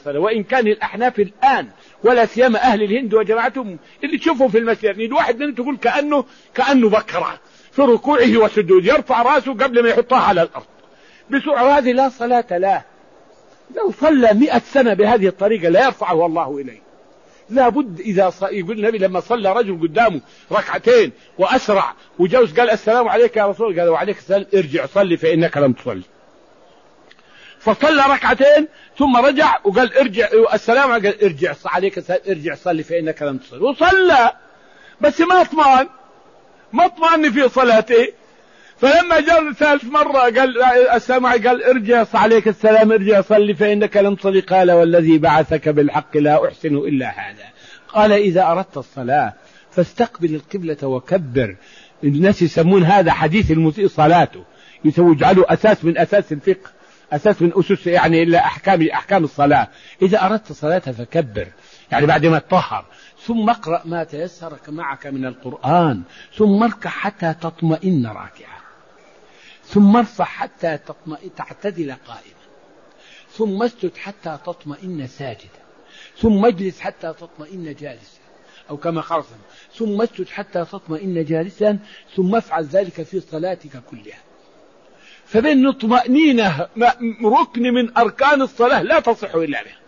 الصلاة. وإن كان الأحناف الآن ولا سيما أهل الهند وجماعتهم اللي تشوفوا في المسجد يعني الواحد منهم تقول كأنه بكرة في ركوعه وسجوده، يرفع رأسه قبل ما يحطها على الأرض بسرعة. هذه لا صلاة له. لو صلى 100 سنة بهذه الطريقة لا يرفعه الله إليه. لابد إذا يقول النبي لما صلى رجل قدامه ركعتين وأسرع وجوز قال السلام عليك يا رسول، قال وعليك السلام، ارجع صلي فإنك لم تصلي. فصلى ركعتين ثم رجع وقال ارجع السلام، قال ارجع عليك السلام، ارجع صلي فإنك لم تصلي. وصلى بس ما اطمأن في صلاته. فلما جاء ثالث مرة قال السلام قال ارجع عليك السلام، ارجع صلي فإنك لم تصلي. قال والذي بعثك بالحق لا أحسن إلا هذا. قال إذا أردت الصلاة فاستقبل القبلة وكبر. الناس يسمون هذا حديث المسيء صلاته، يجعلوا أساس من أساس الفقه، أساس من أسس يعني إلا أحكام الصلاة. إذا أردت الصلاة فكبر يعني بعد ما تطهر، ثم اقرأ ما تيسر معك من القرآن، ثم اركع حتى تطمئن راكعا، ثم ارفع حتى تعتدل قائما، ثم اسجد حتى تطمئن ساجدا، ثم اجلس حتى تطمئن جالسا، أو كما قال ثم اسجد حتى تطمئن جالسا، ثم افعل ذلك في صلاتك كلها. فبين طمأنينة ركن من أركان الصلاة لا تصح إلا به.